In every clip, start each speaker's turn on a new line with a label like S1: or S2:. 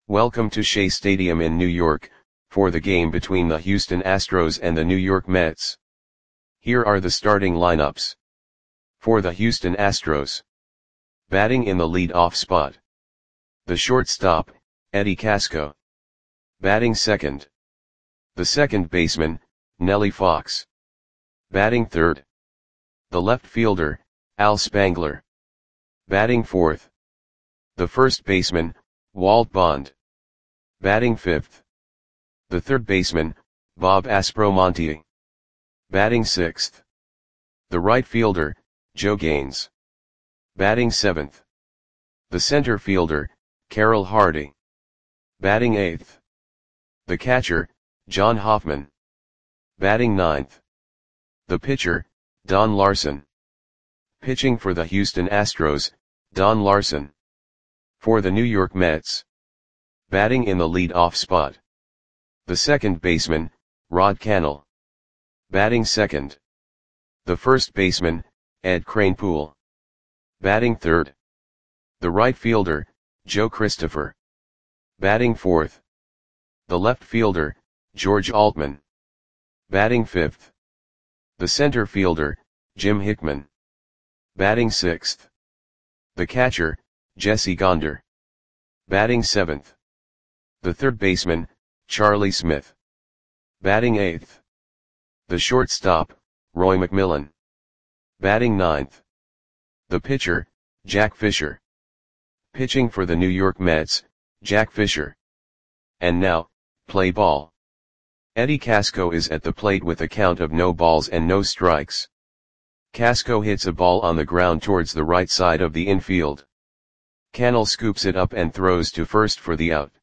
S1: Welcome to Shea Stadium in New York, for the game between the Houston Astros and the New York Mets. Here are the starting lineups. For the Houston Astros. Batting in the lead-off spot. The shortstop, Eddie Casco. Batting second. The second baseman, Nellie Fox. Batting third. The left fielder, Al Spangler. Batting fourth. The first baseman, Walt Bond. Batting fifth. The third baseman, Bob Aspromonte. Batting sixth. The right fielder, Joe Gaines. Batting seventh. The center fielder, Carroll Hardy. Batting eighth. The catcher, John Hoffman. Batting ninth. The pitcher, Don Larson. Pitching for the Houston Astros, Don Larson. For the New York Mets. Batting in the lead-off spot. The second baseman, Rod Cannell. Batting second. The first baseman, Ed Kranepool. Batting third. The right fielder, Joe Christopher. Batting fourth. The left fielder, George Altman. Batting fifth. The center fielder, Jim Hickman. Batting sixth. The catcher, Jesse Gonder. Batting seventh. The third baseman, Charlie Smith. Batting eighth. The shortstop, Roy McMillan. Batting ninth. The pitcher, Jack Fisher. Pitching for the New York Mets, Jack Fisher. And now, play ball. Eddie Casco is at the plate with a count of no balls and no strikes. Casco hits a ball on the ground towards the right side of the infield. Cannell scoops it up and throws to first for the out.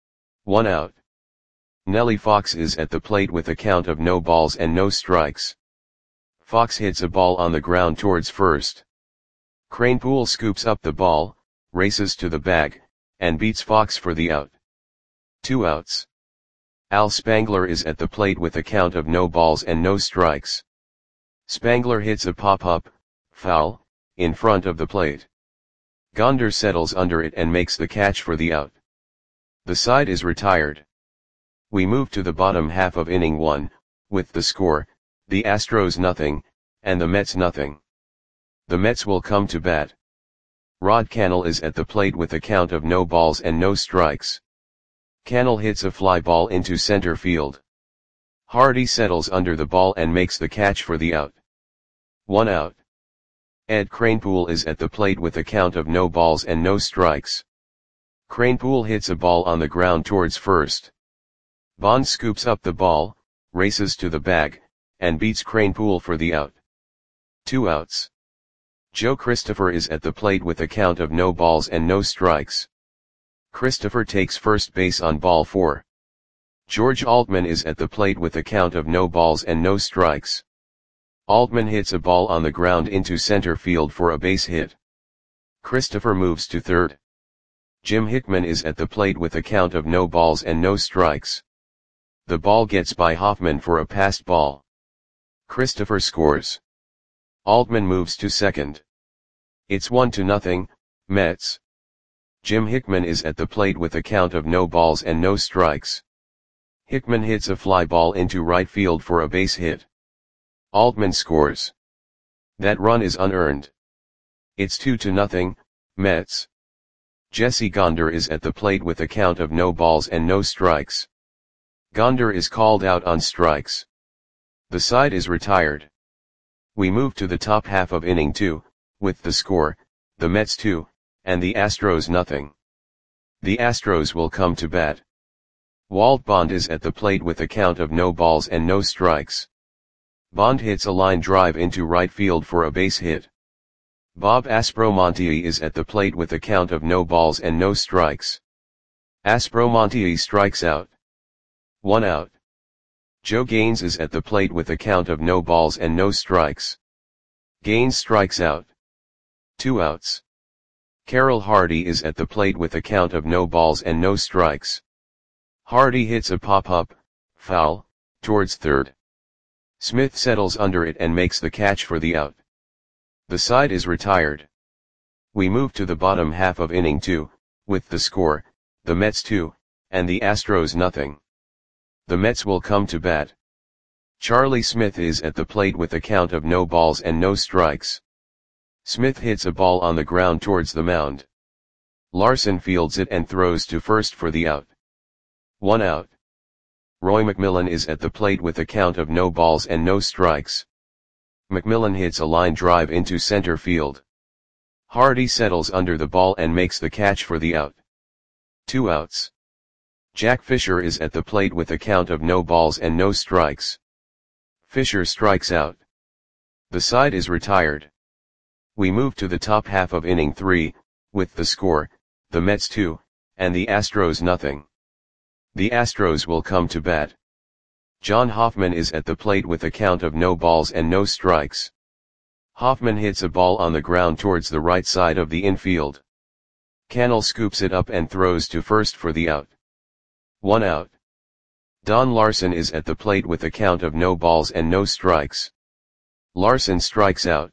S1: 1 out. Nellie Fox is at the plate with a count of no balls and no strikes. Fox hits a ball on the ground towards first. Kranepool scoops up the ball, races to the bag, and beats Fox for the out. 2 outs. Al Spangler is at the plate with a count of no balls and no strikes. Spangler hits a pop-up, foul, in front of the plate. Gonder settles under it and makes the catch for the out. The side is retired. We move to the bottom half of inning 1, with the score, the Astros nothing, and the Mets nothing. The Mets will come to bat. Rod Cannell is at the plate with a count of no balls and no strikes. Cannell hits a fly ball into center field. Hardy settles under the ball and makes the catch for the out. 1 out. Ed Kranepool is at the plate with a count of no balls and no strikes. Kranepool hits a ball on the ground towards first. Bond scoops up the ball, races to the bag, and beats Kranepool for the out. 2 outs. Joe Christopher is at the plate with a count of no balls and no strikes. Christopher takes first base on ball 4. George Altman is at the plate with a count of no balls and no strikes. Altman hits a ball on the ground into center field for a base hit. Christopher moves to third. Jim Hickman is at the plate with a count of no balls and no strikes. The ball gets by Hoffman for a passed ball. Christopher scores. Altman moves to second. It's 1-0, Mets. Jim Hickman is at the plate with a count of no balls and no strikes. Hickman hits a fly ball into right field for a base hit. Altman scores. That run is unearned. It's 2-0, Mets. Jesse Gonder is at the plate with a count of no balls and no strikes. Gonder is called out on strikes. The side is retired. We move to the top half of inning 2, with the score, the Mets 2, and the Astros nothing. The Astros will come to bat. Walt Bond is at the plate with a count of no balls and no strikes. Bond hits a line drive into right field for a base hit. Bob Aspromonte is at the plate with a count of no balls and no strikes. Aspromonte strikes out. 1 out. Joe Gaines is at the plate with a count of no balls and no strikes. Gaines strikes out. 2 outs. Carroll Hardy is at the plate with a count of no balls and no strikes. Hardy hits a pop-up, foul, towards third. Smith settles under it and makes the catch for the out. The side is retired. We move to the bottom half of inning 2, with the score, the Mets 2, and the Astros nothing. The Mets will come to bat. Charlie Smith is at the plate with a count of no balls and no strikes. Smith hits a ball on the ground towards the mound. Larson fields it and throws to first for the out. 1 out. Roy McMillan is at the plate with a count of no balls and no strikes. McMillan hits a line drive into center field. Hardy settles under the ball and makes the catch for the out. 2 outs. Jack Fisher is at the plate with a count of no balls and no strikes. Fisher strikes out. The side is retired. We move to the top half of inning 3, with the score, the Mets 2, and the Astros nothing. The Astros will come to bat. John Hoffman is at the plate with a count of no balls and no strikes. Hoffman hits a ball on the ground towards the right side of the infield. Cannell scoops it up and throws to first for the out. 1 out. Don Larson is at the plate with a count of no balls and no strikes. Larson strikes out.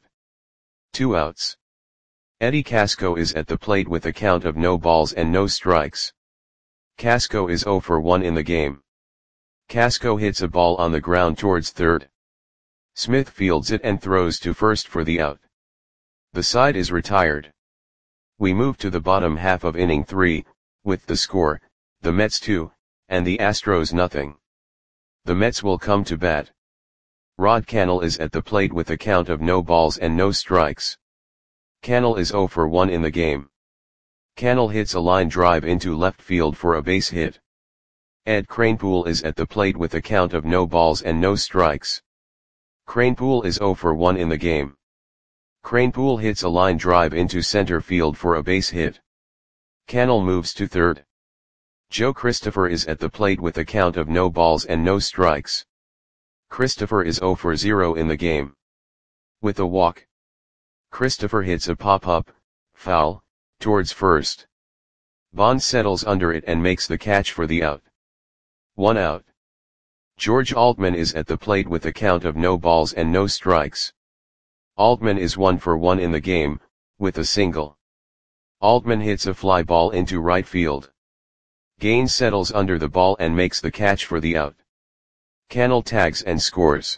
S1: 2 outs. Eddie Casco is at the plate with a count of no balls and no strikes. Casco is 0 for 1 in the game. Casco hits a ball on the ground towards third. Smith fields it and throws to first for the out. The side is retired. We move to the bottom half of inning 3, with the score, the Mets 2, and the Astros nothing. The Mets will come to bat. Rod Cannell is at the plate with a count of no balls and no strikes. Cannell is 0 for 1 in the game. Cannell hits a line drive into left field for a base hit. Ed Kranepool is at the plate with a count of no balls and no strikes. Kranepool is 0 for 1 in the game. Kranepool hits a line drive into center field for a base hit. Cannell moves to third. Joe Christopher is at the plate with a count of no balls and no strikes. Christopher is 0 for 0 in the game. With a walk, Christopher hits a pop-up, foul, towards first. Bond settles under it and makes the catch for the out. 1 out. George Altman is at the plate with a count of no balls and no strikes. Altman is 1 for 1 in the game, with a single. Altman hits a fly ball into right field. Gaines settles under the ball and makes the catch for the out. Cannell tags and scores.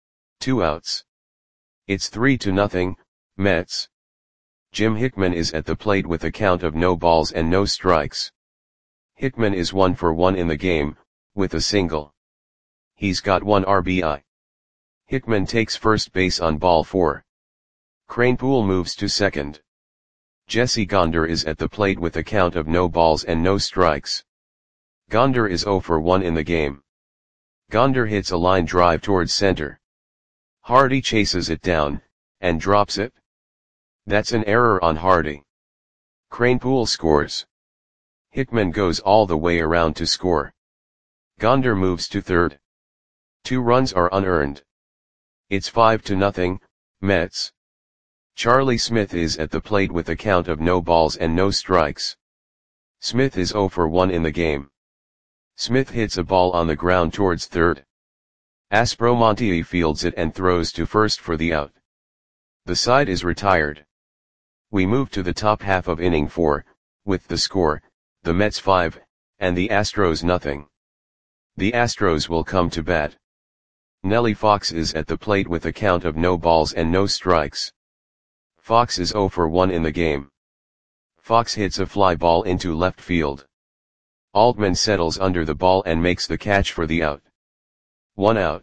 S1: 2 outs. It's 3-0, Mets. Jim Hickman is at the plate with a count of no balls and no strikes. Hickman is 1 for 1 in the game, with a single. He's got 1 RBI. Hickman takes first base on ball 4. Kranepool moves to second. Jesse Gonder is at the plate with a count of no balls and no strikes. Gonder is 0 for 1 in the game. Gonder hits a line drive towards center. Hardy chases it down, and drops it. That's an error on Hardy. Kranepool scores. Hickman goes all the way around to score. Gonder moves to third. 2 runs are unearned. It's 5-0, Mets. Charlie Smith is at the plate with a count of no balls and no strikes. Smith is 0 for 1 in the game. Smith hits a ball on the ground towards third. Aspromonte fields it and throws to first for the out. The side is retired. We move to the top half of inning 4, with the score, the Mets 5, and the Astros nothing. The Astros will come to bat. Nellie Fox is at the plate with a count of no balls and no strikes. Fox is 0 for 1 in the game. Fox hits a fly ball into left field. Altman settles under the ball and makes the catch for the out. 1 out.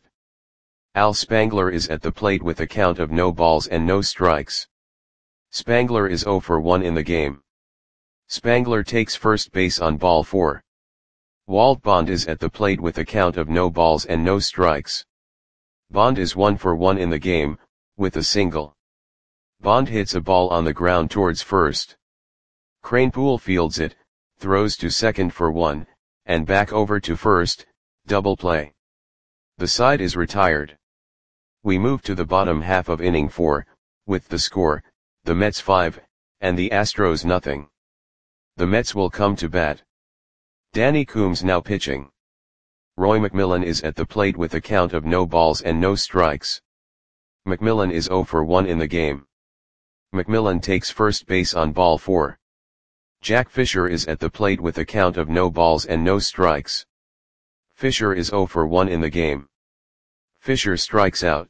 S1: Al Spangler is at the plate with a count of no balls and no strikes. Spangler is 0 for 1 in the game. Spangler takes first base on ball 4. Walt Bond is at the plate with a count of no balls and no strikes. Bond is 1 for 1 in the game, with a single. Bond hits a ball on the ground towards first. Kranepool fields it, throws to second for 1, and back over to first, double play. The side is retired. We move to the bottom half of inning 4, with the score, the Mets 5, and the Astros nothing. The Mets will come to bat. Danny Coombs now pitching. Roy McMillan is at the plate with a count of no balls and no strikes. McMillan is 0 for 1 in the game. McMillan takes first base on ball 4. Jack Fisher is at the plate with a count of no balls and no strikes. Fisher is 0 for 1 in the game. Fisher strikes out.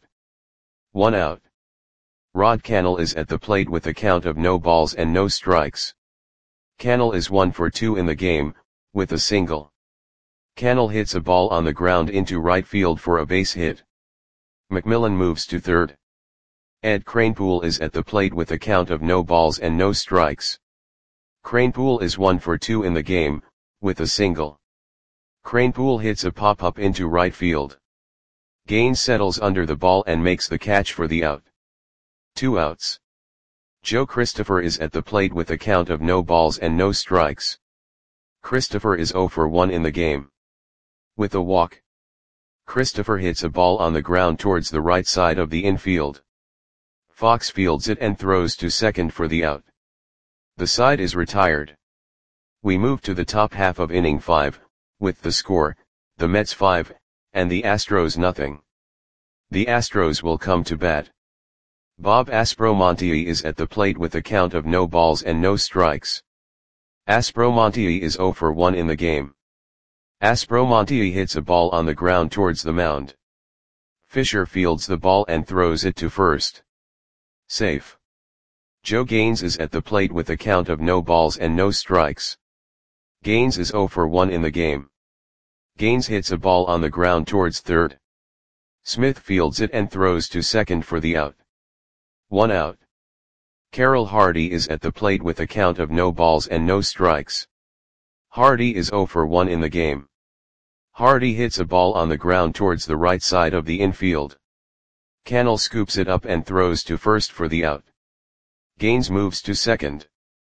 S1: 1 out. Rod Cannell is at the plate with a count of no balls and no strikes. Cannell is 1 for 2 in the game, with a single. Cannell hits a ball on the ground into right field for a base hit. McMillan moves to third. Ed Kranepool is at the plate with a count of no balls and no strikes. Kranepool is 1 for 2 in the game, with a single. Kranepool hits a pop-up into right field. Gaines settles under the ball and makes the catch for the out. 2 outs. Joe Christopher is at the plate with a count of no balls and no strikes. Christopher is 0 for 1 in the game. With a walk. Christopher hits a ball on the ground towards the right side of the infield. Fox fields it and throws to second for the out. The side is retired. We move to the top half of inning 5, with the score, the Mets 5, and the Astros nothing. The Astros will come to bat. Bob Aspromonte is at the plate with a count of no balls and no strikes. Aspromonte is 0 for 1 in the game. Aspromonte hits a ball on the ground towards the mound. Fisher fields the ball and throws it to first. Safe. Joe Gaines is at the plate with a count of no balls and no strikes. Gaines is 0 for 1 in the game. Gaines hits a ball on the ground towards third. Smith fields it and throws to second for the out. 1 out. Carroll Hardy is at the plate with a count of no balls and no strikes. Hardy is 0 for 1 in the game. Hardy hits a ball on the ground towards the right side of the infield. Cannell scoops it up and throws to first for the out. Gaines moves to second.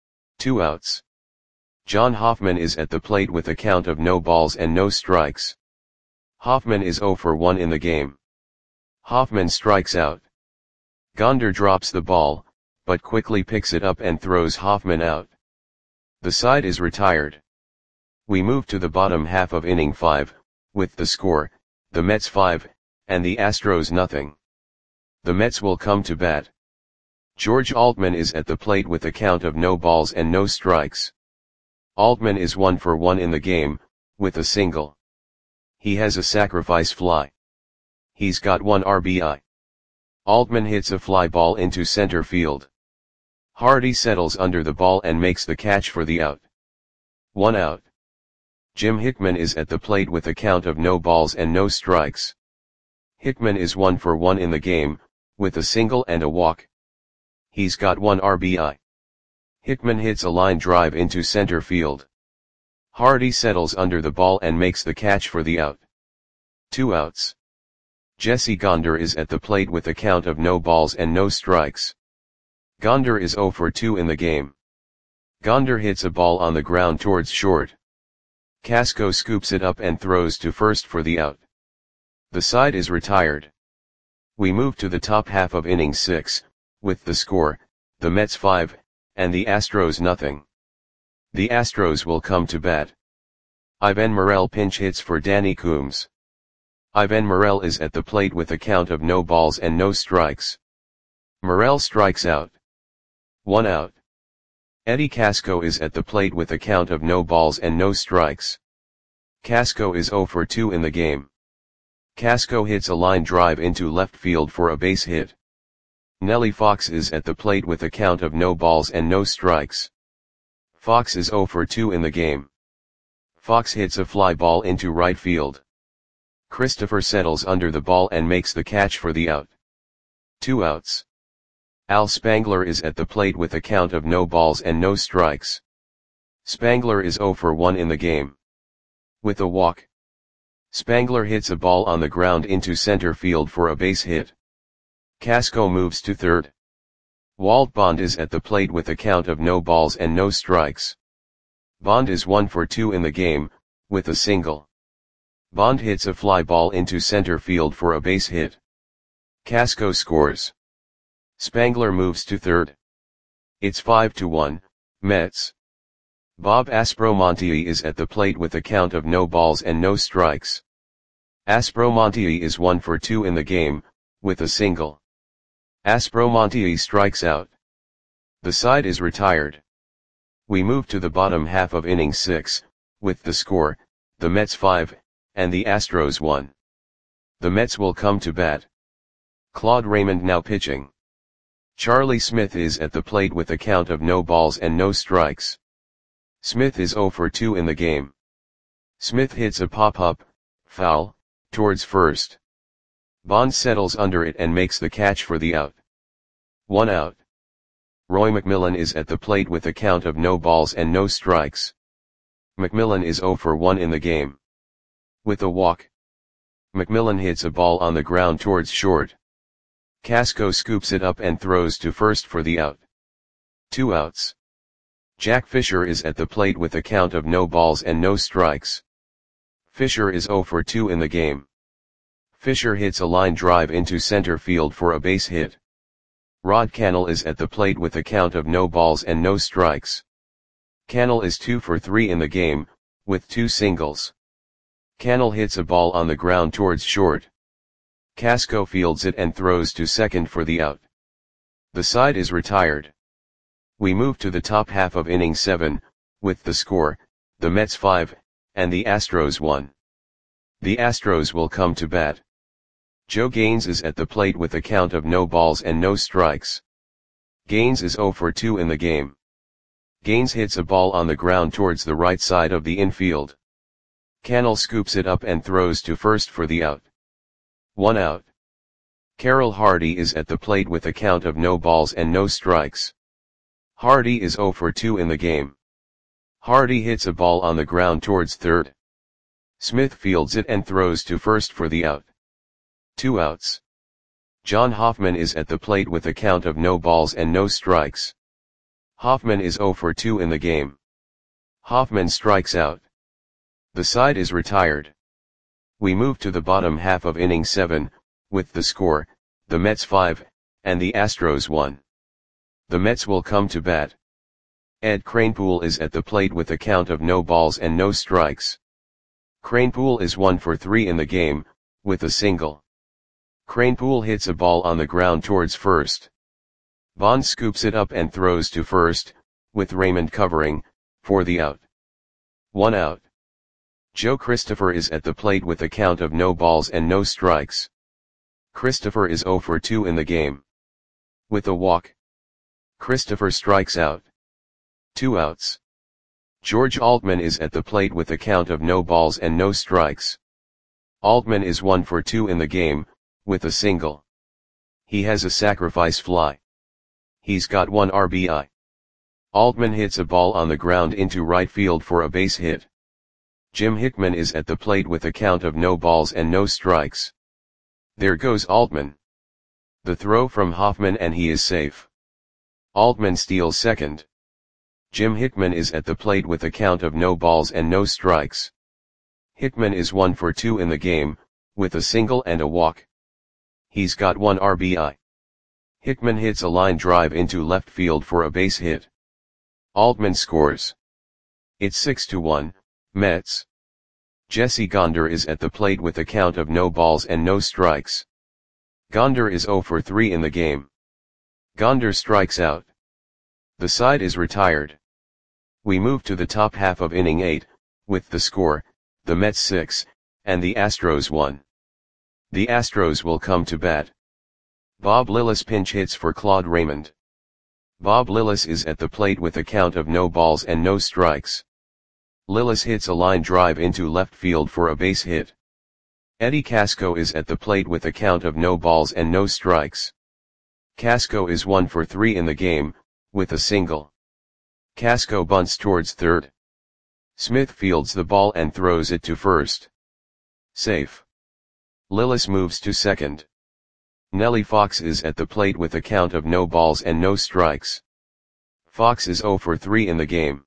S1: 2 outs. John Hoffman is at the plate with a count of no balls and no strikes. Hoffman is 0 for 1 in the game. Hoffman strikes out. Gonder drops the ball, but quickly picks it up and throws Hoffman out. The side is retired. We move to the bottom half of inning 5, with the score, the Mets 5, and the Astros nothing. The Mets will come to bat. George Altman is at the plate with a count of no balls and no strikes. Altman is 1 for 1 in the game, with a single. He has a sacrifice fly. He's got 1 RBI. Altman hits a fly ball into center field. Hardy settles under the ball and makes the catch for the out. 1 out. Jim Hickman is at the plate with a count of no balls and no strikes. Hickman is 1 for 1 in the game, with a single and a walk. He's got 1 RBI. Hickman hits a line drive into center field. Hardy settles under the ball and makes the catch for the out. 2 outs. Jesse Gonder is at the plate with a count of no balls and no strikes. Gonder is 0 for 2 in the game. Gonder hits a ball on the ground towards short. Casco scoops it up and throws to first for the out. The side is retired. We move to the top half of inning 6, with the score, the Mets 5, and the Astros nothing. The Astros will come to bat. Ivan Morel pinch hits for Danny Coombs. Ivan Morel is at the plate with a count of no balls and no strikes. Morel strikes out. 1 out. Eddie Casco is at the plate with a count of no balls and no strikes. Casco is 0 for 2 in the game. Casco hits a line drive into left field for a base hit. Nellie Fox is at the plate with a count of no balls and no strikes. Fox is 0 for 2 in the game. Fox hits a fly ball into right field. Christopher settles under the ball and makes the catch for the out. 2 outs. Al Spangler is at the plate with a count of no balls and no strikes. Spangler is 0 for 1 in the game. With a walk. Spangler hits a ball on the ground into center field for a base hit. Casco moves to third. Walt Bond is at the plate with a count of no balls and no strikes. Bond is 1 for 2 in the game, with a single. Bond hits a fly ball into center field for a base hit. Casco scores. Spangler moves to third. It's 5-1, Mets. Bob Aspromonte is at the plate with a count of no balls and no strikes. Aspromonte is 1 for 2 in the game, with a single. Aspromonte strikes out. The side is retired. We move to the bottom half of inning 6, with the score, the Mets 5, and the Astros 1. The Mets will come to bat. Claude Raymond now pitching. Charlie Smith is at the plate with a count of no balls and no strikes. Smith is 0 for 2 in the game. Smith hits a pop-up, foul, towards first. Bonds settles under it and makes the catch for the out. 1 out. Roy McMillan is at the plate with a count of no balls and no strikes. McMillan is 0 for 1 in the game. With a walk. McMillan hits a ball on the ground towards short. Casco scoops it up and throws to first for the out. 2 outs. Jack Fisher is at the plate with a count of no balls and no strikes. Fisher is 0 for 2 in the game. Fisher hits a line drive into center field for a base hit. Rod Cannell is at the plate with a count of no balls and no strikes. Cannell is 2 for 3 in the game, with 2 singles. Cannell hits a ball on the ground towards short. Casco fields it and throws to second for the out. The side is retired. We move to the top half of inning 7, with the score, the Mets 5, and the Astros 1. The Astros will come to bat. Joe Gaines is at the plate with a count of no balls and no strikes. Gaines is 0 for 2 in the game. Gaines hits a ball on the ground towards the right side of the infield. Cannell scoops it up and throws to first for the out. 1 out. Carroll Hardy is at the plate with a count of no balls and no strikes. Hardy is 0 for 2 in the game. Hardy hits a ball on the ground towards third. Smith fields it and throws to first for the out. 2 outs. John Hoffman is at the plate with a count of no balls and no strikes. Hoffman is 0 for 2 in the game. Hoffman strikes out. The side is retired. We move to the bottom half of inning 7, with the score, the Mets 5, and the Astros 1. The Mets will come to bat. Ed Kranepool is at the plate with a count of no balls and no strikes. Kranepool is 1 for 3 in the game, with a single. Kranepool hits a ball on the ground towards first. Bonds scoops it up and throws to first, with Raymond covering, for the out. 1 out. Joe Christopher is at the plate with a count of no balls and no strikes. Christopher is 0 for 2 in the game. With a walk. Christopher strikes out. 2 outs. George Altman is at the plate with a count of no balls and no strikes. Altman is 1 for 2 in the game, with a single. He has a sacrifice fly. He's got 1 RBI. Altman hits a ball on the ground into right field for a base hit. Jim Hickman is at the plate with a count of no balls and no strikes. There goes Altman. The throw from Hoffman and he is safe. Altman steals second. Jim Hickman is at the plate with a count of no balls and no strikes. Hickman is 1 for 2 in the game, with a single and a walk. He's got 1 RBI. Hickman hits a line drive into left field for a base hit. Altman scores. It's 6-1, Mets. Jesse Gonder is at the plate with a count of no balls and no strikes. Gonder is 0 for 3 in the game. Gonder strikes out. The side is retired. We move to the top half of inning 8, with the score, the Mets 6, and the Astros 1. The Astros will come to bat. Bob Lillis pinch hits for Claude Raymond. Bob Lillis is at the plate with a count of no balls and no strikes. Lillis hits a line drive into left field for a base hit. Eddie Casco is at the plate with a count of no balls and no strikes. Casco is 1 for 3 in the game, with a single. Casco bunts towards third. Smith fields the ball and throws it to first. Safe. Lillis moves to second. Nellie Fox is at the plate with a count of no balls and no strikes. Fox is 0 for 3 in the game.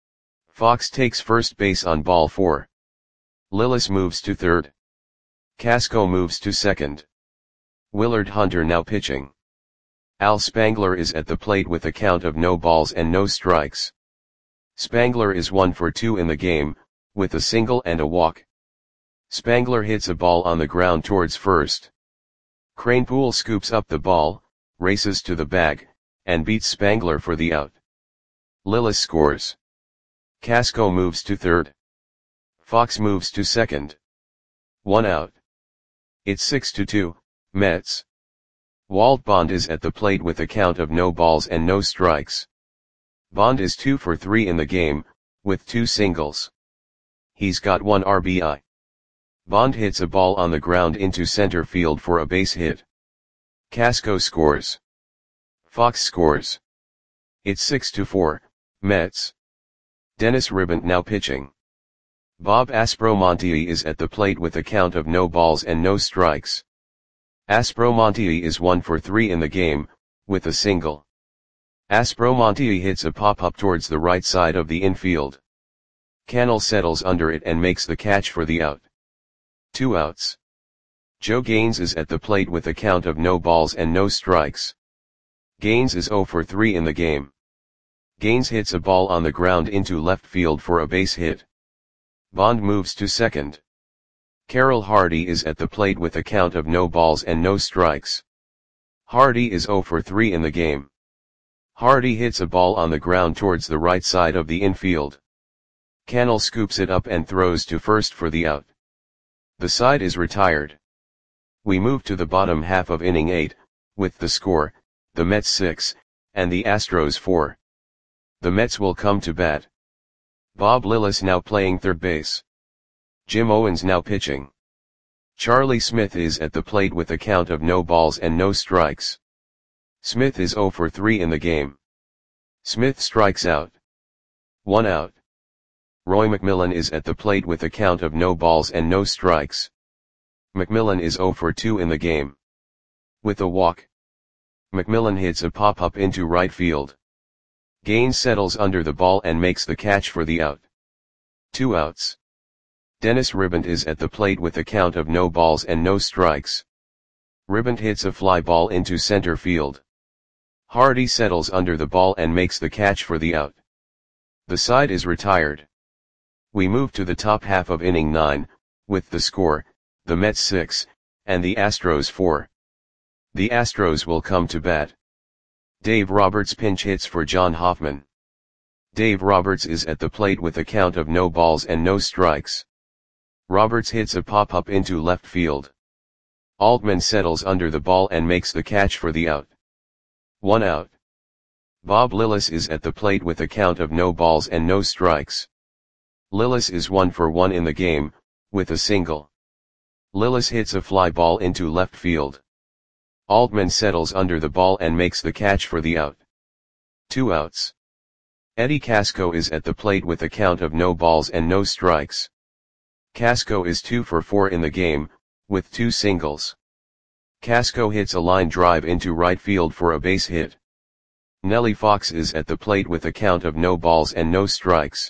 S1: Fox takes first base on ball 4. Lillis moves to third. Casco moves to second. Willard Hunter now pitching. Al Spangler is at the plate with a count of no balls and no strikes. Spangler is 1 for 2 in the game, with a single and a walk. Spangler hits a ball on the ground towards first. Kranepool scoops up the ball, races to the bag, and beats Spangler for the out. Lillis scores. Casco moves to third. Fox moves to second. 1 out. It's 6-2, Mets. Walt Bond is at the plate with a count of no balls and no strikes. Bond is 2 for 3 in the game, with 2 singles. He's got 1 RBI. Bond hits a ball on the ground into center field for a base hit. Casco scores. Fox scores. It's 6-4, Mets. Dennis Ribant now pitching. Bob Aspromonte is at the plate with a count of no balls and no strikes. Aspromonte is 1 for 3 in the game, with a single. Aspromonte hits a pop-up towards the right side of the infield. Cannell settles under it and makes the catch for the out. 2 outs. Joe Gaines is at the plate with a count of no balls and no strikes. Gaines is 0 for 3 in the game. Gaines hits a ball on the ground into left field for a base hit. Bond moves to second. Carroll Hardy is at the plate with a count of no balls and no strikes. Hardy is 0 for 3 in the game. Hardy hits a ball on the ground towards the right side of the infield. Cannell scoops it up and throws to first for the out. The side is retired. We move to the bottom half of inning 8, with the score, the Mets 6, and the Astros 4. The Mets will come to bat. Bob Lillis now playing third base. Jim Owens now pitching. Charlie Smith is at the plate with a count of no balls and no strikes. Smith is 0 for 3 in the game. Smith strikes out. 1 out. Roy McMillan is at the plate with a count of no balls and no strikes. McMillan is 0 for 2 in the game. With a walk. McMillan hits a pop-up into right field. Gaines settles under the ball and makes the catch for the out. 2 outs. Dennis Ribant is at the plate with a count of no balls and no strikes. Ribant hits a fly ball into center field. Hardy settles under the ball and makes the catch for the out. The side is retired. We move to the top half of inning 9, with the score, the Mets 6, and the Astros 4. The Astros will come to bat. Dave Roberts pinch hits for John Hoffman. Dave Roberts is at the plate with a count of no balls and no strikes. Roberts hits a pop-up into left field. Altman settles under the ball and makes the catch for the out. 1 out. Bob Lillis is at the plate with a count of no balls and no strikes. Lillis is 1 for 1 in the game, with a single. Lillis hits a fly ball into left field. Altman settles under the ball and makes the catch for the out. 2 outs. Eddie Casco is at the plate with a count of no balls and no strikes. Casco is 2 for 4 in the game, with 2 singles. Casco hits a line drive into right field for a base hit. Nellie Fox is at the plate with a count of no balls and no strikes.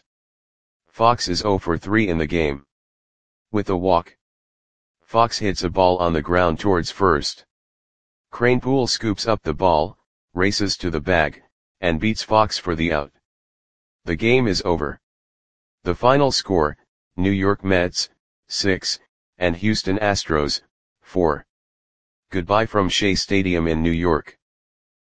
S1: Fox is 0 for 3 in the game. With a walk. Fox hits a ball on the ground towards first. Kranepool scoops up the ball, races to the bag, and beats Fox for the out. The game is over. The final score, New York Mets, 6, and Houston Astros, 4. Goodbye from Shea Stadium in New York.